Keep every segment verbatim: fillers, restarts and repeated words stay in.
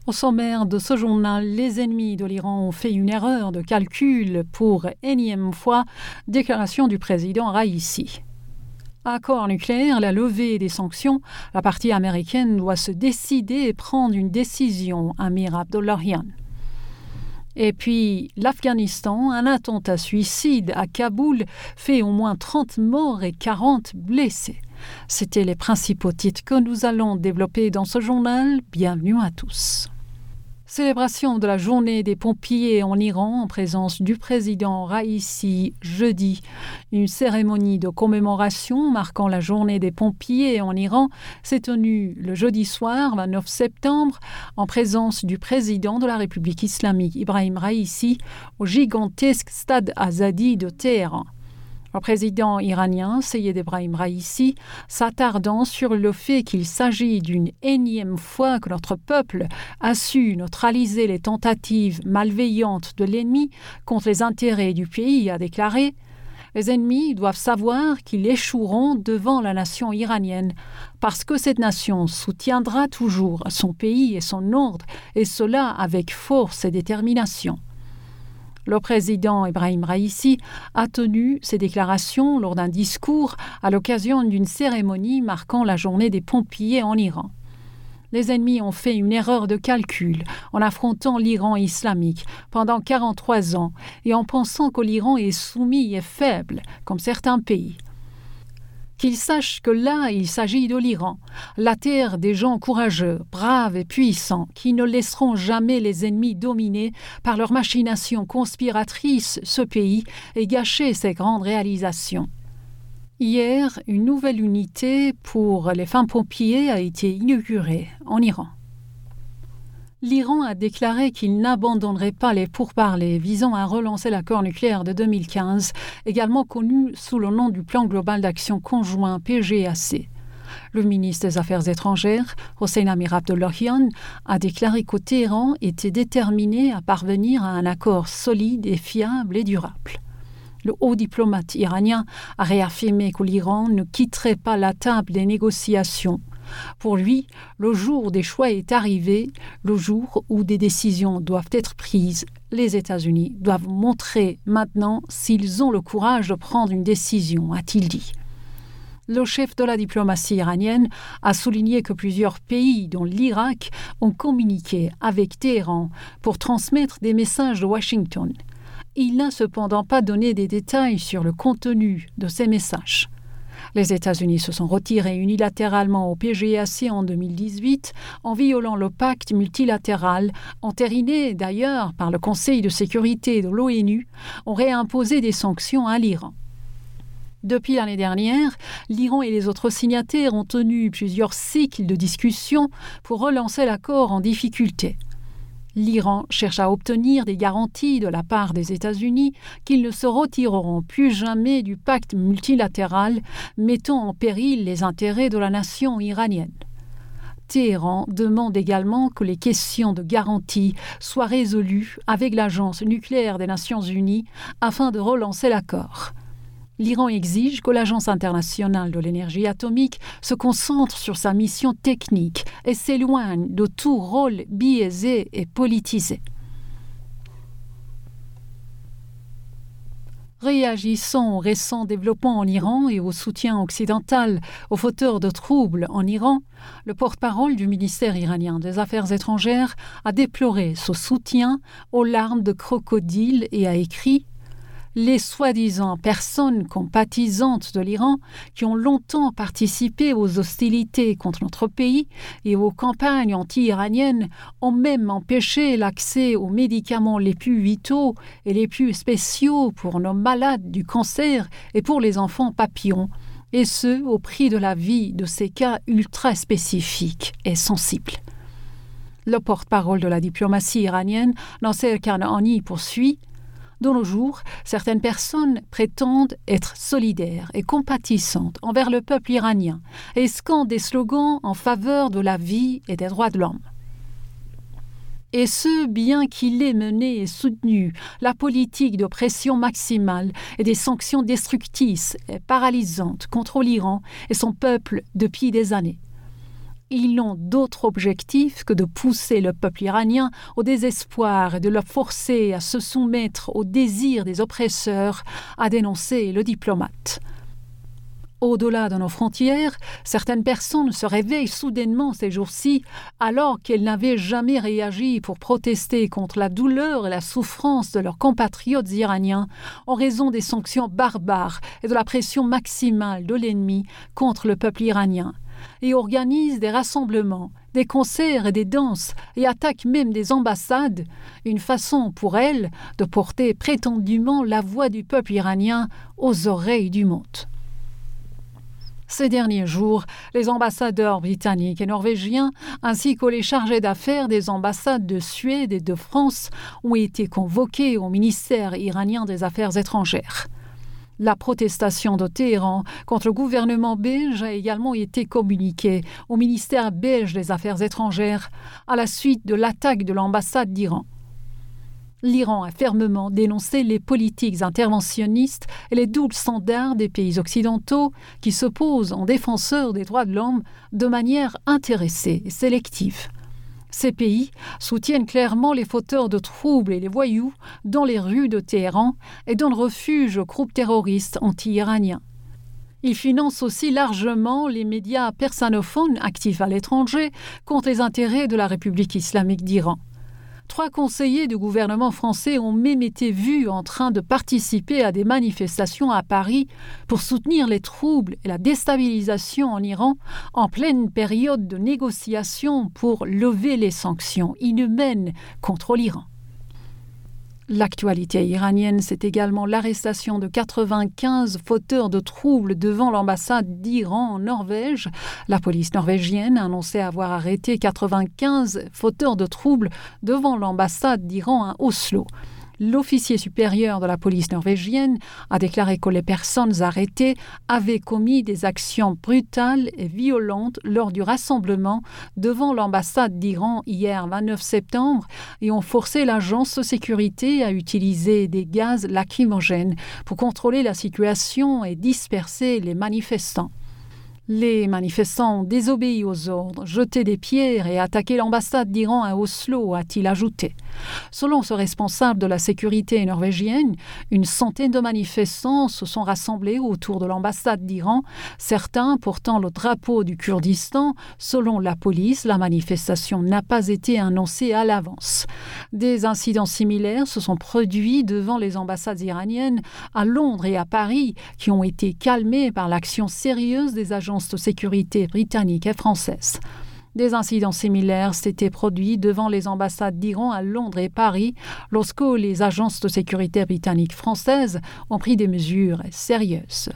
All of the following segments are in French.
Au sommaire de ce journal, les ennemis de l'Iran ont fait une erreur de calcul pour énième fois, déclaration du président Raïssi. Accord nucléaire, la levée des sanctions, la partie américaine doit se décider et prendre une décision, Amir Abdollahian. Et puis, l'Afghanistan, un attentat suicide à Kaboul fait au moins trente morts et quarante blessés. C'étaient les principaux titres que nous allons développer dans ce journal. Bienvenue à tous. Célébration de la journée des pompiers en Iran en présence du président Raïssi jeudi. Une cérémonie de commémoration marquant la journée des pompiers en Iran s'est tenue le jeudi soir, vingt-neuf septembre, en présence du président de la République islamique Ibrahim Raïssi au gigantesque stade Azadi de Téhéran. Le président iranien, Seyed Ebrahim Raïssi, s'attardant sur le fait qu'il s'agit d'une énième fois que notre peuple a su neutraliser les tentatives malveillantes de l'ennemi contre les intérêts du pays, a déclaré « Les ennemis doivent savoir qu'ils échoueront devant la nation iranienne parce que cette nation soutiendra toujours son pays et son ordre, et cela avec force et détermination. » Le président Ebrahim Raïssi a tenu ces déclarations lors d'un discours à l'occasion d'une cérémonie marquant la journée des pompiers en Iran. Les ennemis ont fait une erreur de calcul en affrontant l'Iran islamique pendant quarante-trois ans et en pensant que l'Iran est soumis et faible, comme certains pays. Qu'ils sachent que là, il s'agit de l'Iran, la terre des gens courageux, braves et puissants, qui ne laisseront jamais les ennemis dominer par leurs machinations conspiratrices ce pays et gâcher ses grandes réalisations. Hier, une nouvelle unité pour les femmes pompiers a été inaugurée en Iran. L'Iran a déclaré qu'il n'abandonnerait pas les pourparlers visant à relancer l'accord nucléaire de deux mille quinze, également connu sous le nom du Plan global d'action conjoint P G A C. Le ministre des Affaires étrangères, Hossein Amir Abdollahian, a déclaré qu'au Téhéran était déterminé à parvenir à un accord solide et fiable et durable. Le haut diplomate iranien a réaffirmé que l'Iran ne quitterait pas la table des négociations. Pour lui, le jour des choix est arrivé, le jour où des décisions doivent être prises. Les États-Unis doivent montrer maintenant s'ils ont le courage de prendre une décision, a-t-il dit. Le chef de la diplomatie iranienne a souligné que plusieurs pays, dont l'Irak, ont communiqué avec Téhéran pour transmettre des messages de Washington. Il n'a cependant pas donné des détails sur le contenu de ces messages. Les États-Unis se sont retirés unilatéralement au P G A C en deux mille dix-huit en violant le pacte multilatéral, entériné d'ailleurs par le Conseil de sécurité de l'ONU, ont réimposé des sanctions à l'Iran. Depuis l'année dernière, l'Iran et les autres signataires ont tenu plusieurs cycles de discussions pour relancer l'accord en difficulté. L'Iran cherche à obtenir des garanties de la part des États-Unis qu'ils ne se retireront plus jamais du pacte multilatéral, mettant en péril les intérêts de la nation iranienne. Téhéran demande également que les questions de garantie soient résolues avec l'Agence nucléaire des Nations Unies afin de relancer l'accord. L'Iran exige que l'Agence internationale de l'énergie atomique se concentre sur sa mission technique et s'éloigne de tout rôle biaisé et politisé. Réagissant aux récents développements en Iran et au soutien occidental aux fauteurs de troubles en Iran, le porte-parole du ministère iranien des Affaires étrangères a déploré ce soutien aux larmes de crocodile et a écrit les soi-disant personnes compatisantes de l'Iran qui ont longtemps participé aux hostilités contre notre pays et aux campagnes anti-iraniennes ont même empêché l'accès aux médicaments les plus vitaux et les plus spéciaux pour nos malades du cancer et pour les enfants papillons, et ce, au prix de la vie de ces cas ultra spécifiques et sensibles. Le porte-parole de la diplomatie iranienne, Nasser Kanani, poursuit De nos jours, certaines personnes prétendent être solidaires et compatissantes envers le peuple iranien et scandent des slogans en faveur de la vie et des droits de l'homme. Et ce, bien qu'il ait mené et soutenu la politique de pression maximale et des sanctions destructrices et paralysantes contre l'Iran et son peuple depuis des années. Ils n'ont d'autre objectif que de pousser le peuple iranien au désespoir et de le forcer à se soumettre au désir des oppresseurs, a dénoncé le diplomate. Au-delà de nos frontières, certaines personnes se réveillent soudainement ces jours-ci alors qu'elles n'avaient jamais réagi pour protester contre la douleur et la souffrance de leurs compatriotes iraniens en raison des sanctions barbares et de la pression maximale de l'ennemi contre le peuple iranien, et organisent des rassemblements, des concerts et des danses et attaquent même des ambassades, une façon pour elles de porter prétendument la voix du peuple iranien aux oreilles du monde. Ces derniers jours, les ambassadeurs britanniques et norvégiens, ainsi que les chargés d'affaires des ambassades de Suède et de France, ont été convoqués au ministère iranien des Affaires étrangères. La protestation de Téhéran contre le gouvernement belge a également été communiquée au ministère belge des Affaires étrangères à la suite de l'attaque de l'ambassade d'Iran. L'Iran a fermement dénoncé les politiques interventionnistes et les doubles standards des pays occidentaux qui se posent en défenseurs des droits de l'homme de manière intéressée et sélective. Ces pays soutiennent clairement les fauteurs de troubles et les voyous dans les rues de Téhéran et donnent refuge aux groupes terroristes anti-iraniens. Ils financent aussi largement les médias persanophones actifs à l'étranger contre les intérêts de la République islamique d'Iran. Trois conseillers du gouvernement français ont même été vus en train de participer à des manifestations à Paris pour soutenir les troubles et la déstabilisation en Iran en pleine période de négociations pour lever les sanctions inhumaines contre l'Iran. L'actualité iranienne, c'est également l'arrestation de quatre-vingt-quinze fauteurs de troubles devant l'ambassade d'Iran en Norvège. La police norvégienne a annoncé avoir arrêté quatre-vingt-quinze fauteurs de troubles devant l'ambassade d'Iran à Oslo. L'officier supérieur de la police norvégienne a déclaré que les personnes arrêtées avaient commis des actions brutales et violentes lors du rassemblement devant l'ambassade d'Iran hier vingt-neuf septembre et ont forcé l'agence de sécurité à utiliser des gaz lacrymogènes pour contrôler la situation et disperser les manifestants. Les manifestants ont désobéi aux ordres, jeté des pierres et attaqué l'ambassade d'Iran à Oslo, a-t-il ajouté. Selon ce responsable de la sécurité norvégienne, une centaine de manifestants se sont rassemblés autour de l'ambassade d'Iran, certains portant le drapeau du Kurdistan. Selon la police, la manifestation n'a pas été annoncée à l'avance. Des incidents similaires se sont produits devant les ambassades iraniennes à Londres et à Paris, qui ont été calmés par l'action sérieuse des agences de sécurité britanniques et françaises. Des incidents similaires s'étaient produits devant les ambassades d'Iran à Londres et Paris lorsque les agences de sécurité britanniques françaises ont pris des mesures sérieuses.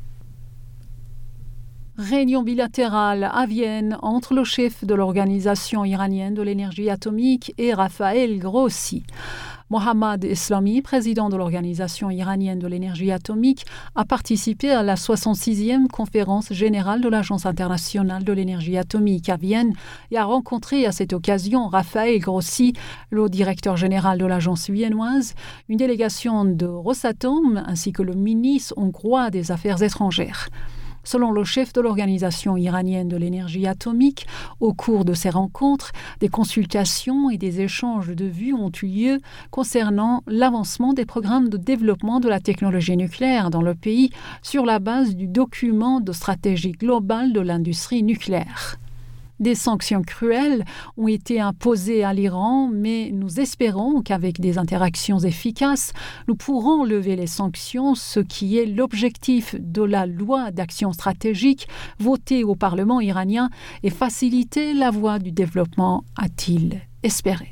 Réunion bilatérale à Vienne entre le chef de l'Organisation iranienne de l'énergie atomique et Raphaël Grossi. Mohammad Eslami, président de l'Organisation iranienne de l'énergie atomique, a participé à la soixante-sixième conférence générale de l'Agence internationale de l'énergie atomique à Vienne et a rencontré à cette occasion Raphaël Grossi, le directeur général de l'agence viennoise, une délégation de Rosatom ainsi que le ministre hongrois des Affaires étrangères. Selon le chef de l'Organisation iranienne de l'énergie atomique, au cours de ces rencontres, des consultations et des échanges de vues ont eu lieu concernant l'avancement des programmes de développement de la technologie nucléaire dans le pays sur la base du document de stratégie globale de l'industrie nucléaire. Des sanctions cruelles ont été imposées à l'Iran, mais nous espérons qu'avec des interactions efficaces, nous pourrons lever les sanctions, ce qui est l'objectif de la loi d'action stratégique votée au Parlement iranien et faciliter la voie du développement, a-t-il espéré.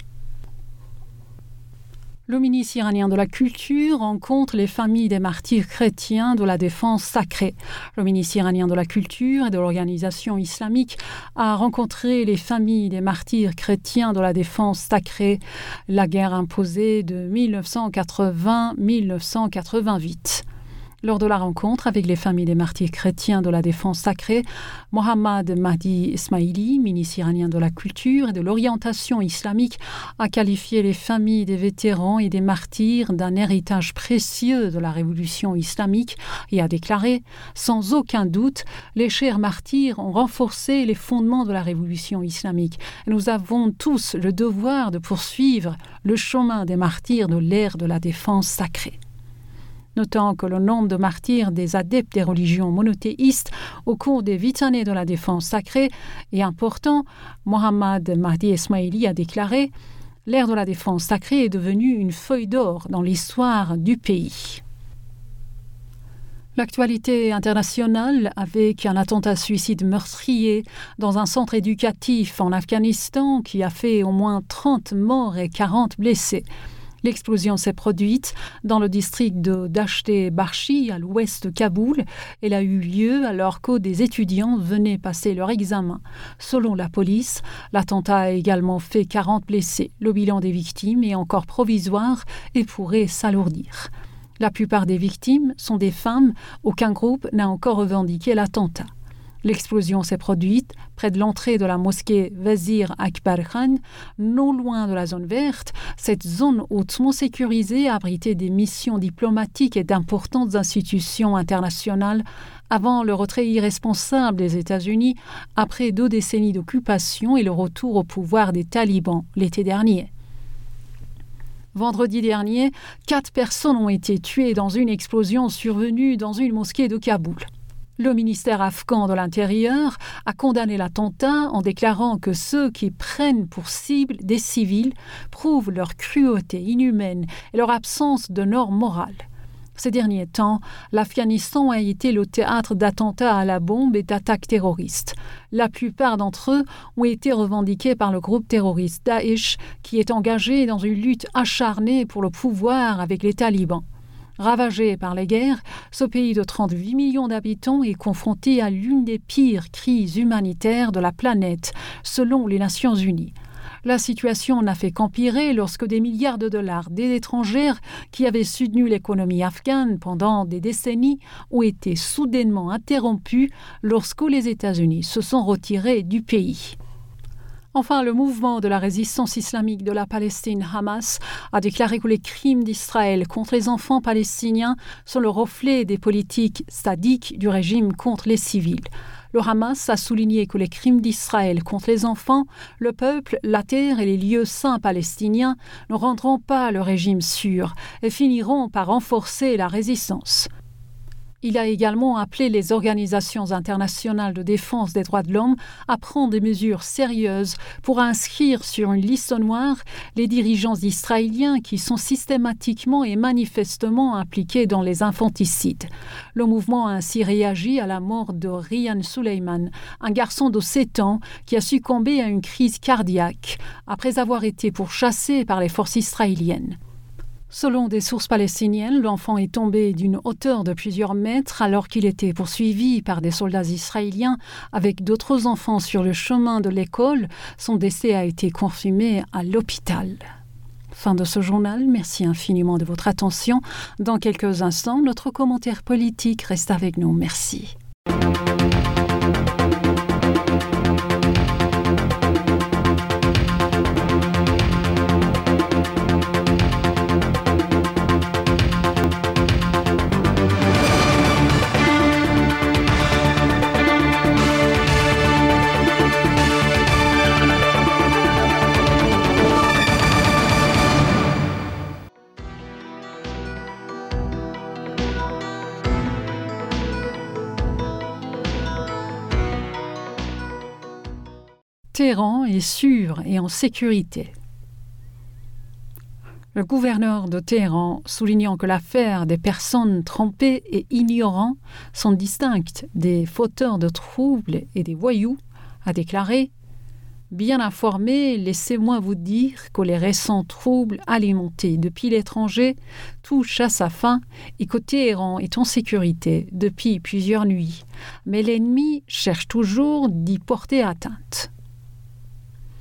Le ministre iranien de la Culture rencontre les familles des martyrs chrétiens de la défense sacrée. Le ministre iranien de la Culture et de l'Organisation islamique a rencontré les familles des martyrs chrétiens de la défense sacrée, la guerre imposée de mille neuf cent quatre-vingts à mille neuf cent quatre-vingt-huit. Lors de la rencontre avec les familles des martyrs chrétiens de la défense sacrée, Mohammad Mahdi Ismaili, ministre iranien de la culture et de l'orientation islamique, a qualifié les familles des vétérans et des martyrs d'un héritage précieux de la révolution islamique et a déclaré « Sans aucun doute, les chers martyrs ont renforcé les fondements de la révolution islamique. Nous avons tous le devoir de poursuivre le chemin des martyrs de l'ère de la défense sacrée. » Notant que le nombre de martyrs des adeptes des religions monothéistes au cours des huit années de la défense sacrée est important, Mohammad Mahdi Ismaili a déclaré « L'ère de la défense sacrée est devenue une feuille d'or dans l'histoire du pays. » L'actualité internationale avec un attentat suicide meurtrier dans un centre éducatif en Afghanistan qui a fait au moins trente morts et quarante blessés. L'explosion s'est produite dans le district de Dasht-e-Barchi, à l'ouest de Kaboul. Elle a eu lieu alors que des étudiants venaient passer leur examen. Selon la police, l'attentat a également fait quarante blessés. Le bilan des victimes est encore provisoire et pourrait s'alourdir. La plupart des victimes sont des femmes. Aucun groupe n'a encore revendiqué l'attentat. L'explosion s'est produite près de l'entrée de la mosquée Wazir Akbar Khan, non loin de la zone verte. Cette zone hautement sécurisée abritait des missions diplomatiques et d'importantes institutions internationales avant le retrait irresponsable des États-Unis après deux décennies d'occupation et le retour au pouvoir des talibans l'été dernier. Vendredi dernier, quatre personnes ont été tuées dans une explosion survenue dans une mosquée de Kaboul. Le ministère afghan de l'Intérieur a condamné l'attentat en déclarant que ceux qui prennent pour cible des civils prouvent leur cruauté inhumaine et leur absence de normes morales. Ces derniers temps, l'Afghanistan a été le théâtre d'attentats à la bombe et d'attaques terroristes. La plupart d'entre eux ont été revendiqués par le groupe terroriste Daesh, qui est engagé dans une lutte acharnée pour le pouvoir avec les talibans. Ravagé par les guerres, ce pays de trente-huit millions d'habitants est confronté à l'une des pires crises humanitaires de la planète, selon les Nations Unies. La situation n'a fait qu'empirer lorsque des milliards de dollars d'aide étrangère qui avaient soutenu l'économie afghane pendant des décennies ont été soudainement interrompus lorsque les États-Unis se sont retirés du pays. Enfin, le mouvement de la résistance islamique de la Palestine, Hamas, a déclaré que les crimes d'Israël contre les enfants palestiniens sont le reflet des politiques sadiques du régime contre les civils. Le Hamas a souligné que les crimes d'Israël contre les enfants, le peuple, la terre et les lieux saints palestiniens ne rendront pas le régime sûr et finiront par renforcer la résistance. Il a également appelé les organisations internationales de défense des droits de l'homme à prendre des mesures sérieuses pour inscrire sur une liste noire les dirigeants israéliens qui sont systématiquement et manifestement impliqués dans les infanticides. Le mouvement a ainsi réagi à la mort de Rian Suleiman, un garçon de sept ans qui a succombé à une crise cardiaque après avoir été pourchassé par les forces israéliennes. Selon des sources palestiniennes, l'enfant est tombé d'une hauteur de plusieurs mètres alors qu'il était poursuivi par des soldats israéliens avec d'autres enfants sur le chemin de l'école. Son décès a été confirmé à l'hôpital. Fin de ce journal, merci infiniment de votre attention. Dans quelques instants, notre commentaire politique reste avec nous. Merci. Téhéran est sûr et en sécurité. Le gouverneur de Téhéran, soulignant que l'affaire des personnes trompées et ignorant sont distinctes des fauteurs de troubles et des voyous, a déclaré « Bien informés, laissez-moi vous dire que les récents troubles alimentés depuis l'étranger touchent à sa fin et que Téhéran est en sécurité depuis plusieurs nuits. Mais l'ennemi cherche toujours d'y porter atteinte. »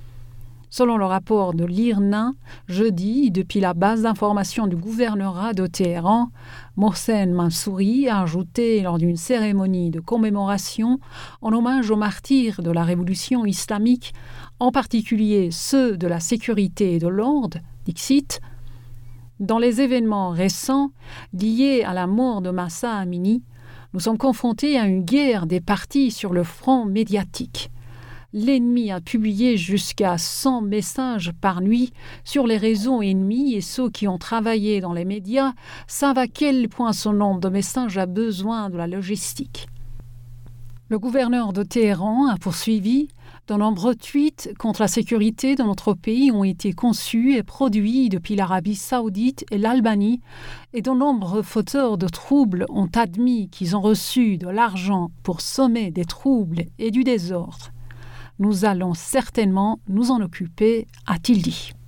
Selon le rapport de l'I R N A, jeudi, depuis la base d'information du gouvernorat de Téhéran, Mohsen Mansouri a ajouté lors d'une cérémonie de commémoration en hommage aux martyrs de la révolution islamique, en particulier ceux de la sécurité et de l'ordre, dixit, « Dans les événements récents liés à la mort de Mahsa Amini, nous sommes confrontés à une guerre des partis sur le front médiatique. L'ennemi a publié jusqu'à cent messages par nuit sur les réseaux ennemis et ceux qui ont travaillé dans les médias savent à quel point ce nombre de messages a besoin de la logistique. » Le gouverneur de Téhéran a poursuivi « De nombreux tweets contre la sécurité de notre pays ont été conçus et produits depuis l'Arabie saoudite et l'Albanie et de nombreux fauteurs de troubles ont admis qu'ils ont reçu de l'argent pour semer des troubles et du désordre. Nous allons certainement nous en occuper, a-t-il dit.